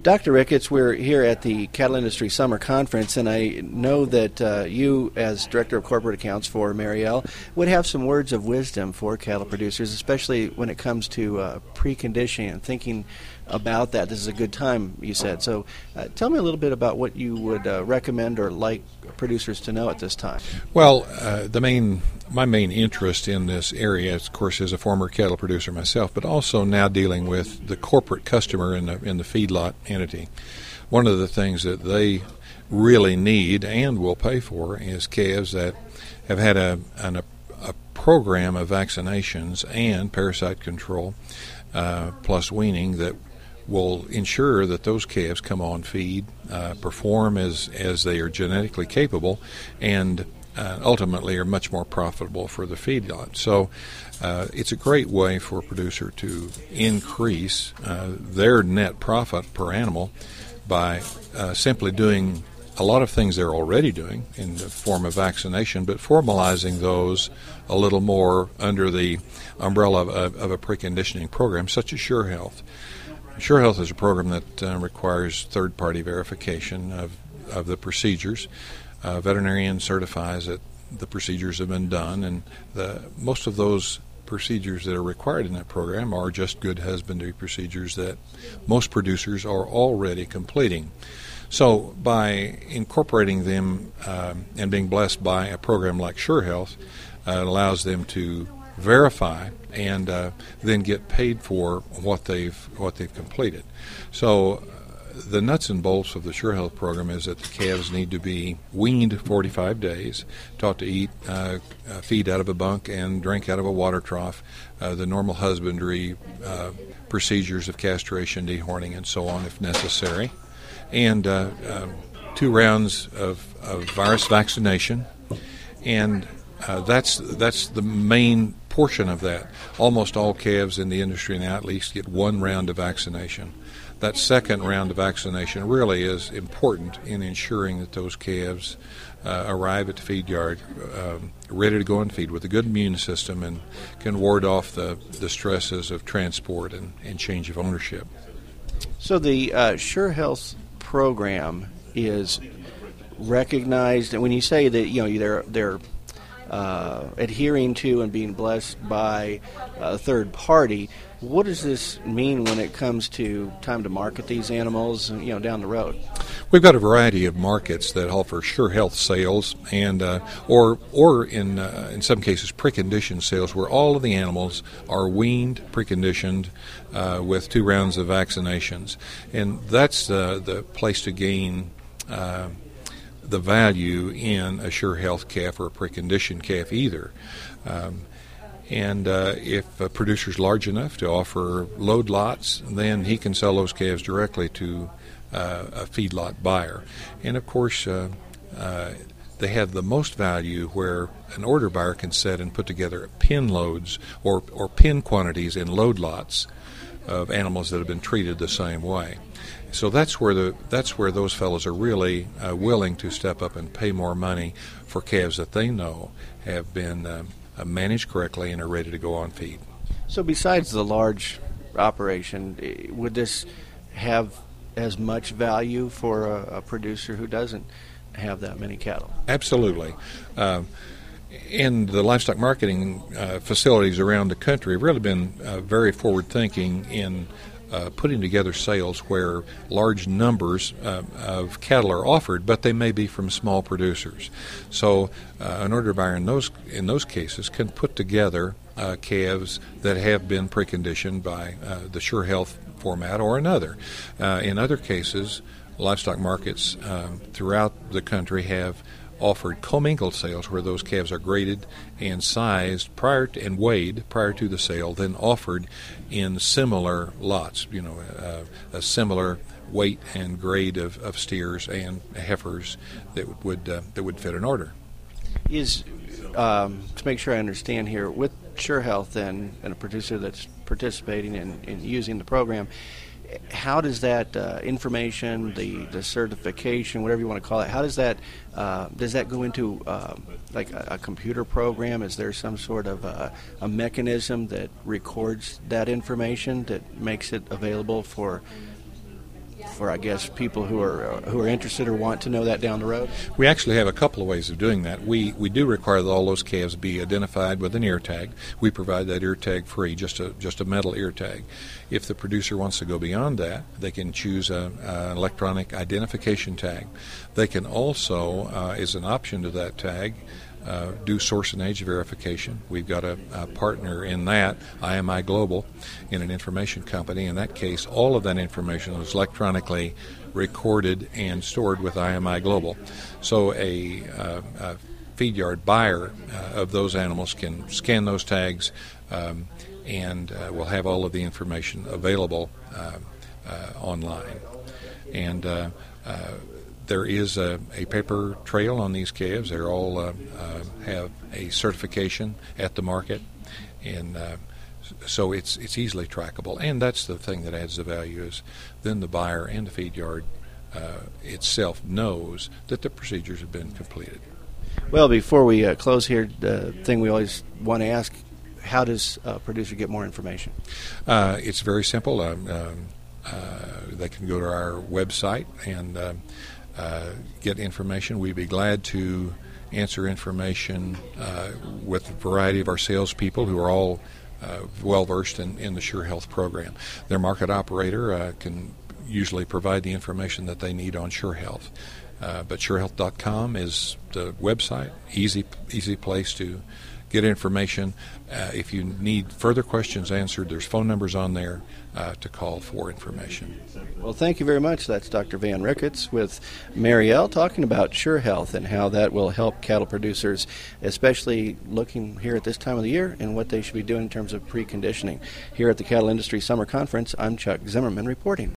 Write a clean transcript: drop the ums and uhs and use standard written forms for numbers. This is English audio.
Dr. Ricketts, we're here at the Cattle Industry Summer Conference, and I know that you, as Director of Corporate Accounts for Mariel, would have some words of wisdom for cattle producers, especially when it comes to preconditioning and thinking about that. This is a good time, you said. So tell me a little bit about what you would recommend or like producers to know at this time. Well, my main interest in this area, of course, is a former cattle producer myself, but also now dealing with the corporate customer in the feedlot entity. One of the things that they really need and will pay for is calves that have had a program of vaccinations and parasite control plus weaning that will ensure that those calves come on feed, perform as they are genetically capable, and ultimately are much more profitable for the feedlot. So it's a great way for a producer to increase their net profit per animal by simply doing a lot of things they're already doing in the form of vaccination, but formalizing those a little more under the umbrella of a preconditioning program such as SureHealth. SureHealth is a program that requires third-party verification of the procedures. A veterinarian certifies that the procedures have been done, and most of those procedures that are required in that program are just good husbandry procedures that most producers are already completing. So by incorporating them and being blessed by a program like SureHealth, it allows them to verify and then get paid for what they've completed. So the nuts and bolts of the SureHealth program is that the calves need to be weaned 45 days, taught to eat, feed out of a bunk and drink out of a water trough, the normal husbandry procedures of castration, dehorning, and so on if necessary, and 2 rounds of virus vaccination, and that's the main portion of that. Almost all calves in the industry now at least get 1 round of vaccination. That second round of vaccination really is important in ensuring that those calves arrive at the feed yard ready to go and feed with a good immune system and can ward off the stresses of transport and change of ownership. So the SureHealth program is recognized, and when you say that they're adhering to and being blessed by a third party, what does this mean when it comes to time to market these animals, down the road? We've got a variety of markets that offer SureHealth sales, and or in some cases preconditioned sales, where all of the animals are weaned, preconditioned with 2 rounds of vaccinations, and that's the place to gain the value in a SureHealth calf or a preconditioned calf either. And if a producer's large enough to offer load lots, then he can sell those calves directly to a feedlot buyer. And of course, they have the most value where an order buyer can set and put together pin loads or pin quantities in load lots of animals that have been treated the same way. So that's where those fellows are really willing to step up and pay more money for calves that they know have been managed correctly and are ready to go on feed. So besides the large operation, would this have as much value for a producer who doesn't have that many cattle? Absolutely. And the livestock marketing facilities around the country have really been very forward-thinking in putting together sales where large numbers of cattle are offered, but they may be from small producers. So an order buyer in those cases can put together calves that have been preconditioned by the SureHealth format or another. In other cases, livestock markets throughout the country have offered commingled sales where those calves are graded and sized and weighed prior to the sale, then offered in similar lots, a similar weight and grade of steers and heifers that would fit an order. Is to make sure I understand here, with SureHealth then, and a producer that's participating in using the program, how does that information, the certification, whatever you want to call it, how does that go into like a computer program? Is there some sort of a mechanism that records that information that makes it available for I guess, people who are interested or want to know that down the road? We actually have a couple of ways of doing that. We do require that all those calves be identified with an ear tag. We provide that ear tag free, just a metal ear tag. If the producer wants to go beyond that, they can choose an electronic identification tag. They can also, as an option to that tag, do source and age verification. We've got a partner in that, IMI Global, in an information company. In that case, all of that information is electronically recorded and stored with IMI Global. So a feed yard buyer of those animals can scan those tags and will have all of the information available online. And there is a paper trail on these calves. They all have a certification at the market, and so it's easily trackable. And that's the thing that adds the value, is then the buyer and the feed yard itself knows that the procedures have been completed. Well, before we close here, the thing we always want to ask, how does a producer get more information? It's very simple. They can go to our website and get information. We'd be glad to answer information with a variety of our salespeople who are all well versed in the Sure Health program. Their market operator can usually provide the information that they need on Sure Health. But SureHealth.com is the website, easy place to get information. If you need further questions answered, there's phone numbers on there to call for information. Well, thank you very much. That's Dr. Van Ricketts with Mariel talking about Sure Health and how that will help cattle producers, especially looking here at this time of the year and what they should be doing in terms of preconditioning. Here at the Cattle Industry Summer Conference, I'm Chuck Zimmerman reporting.